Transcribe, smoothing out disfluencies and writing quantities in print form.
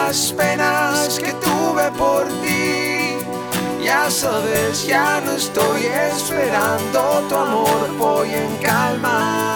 las penas que tuve por ti. Ya sabes, ya no estoy esperando tu amor, voy en calma.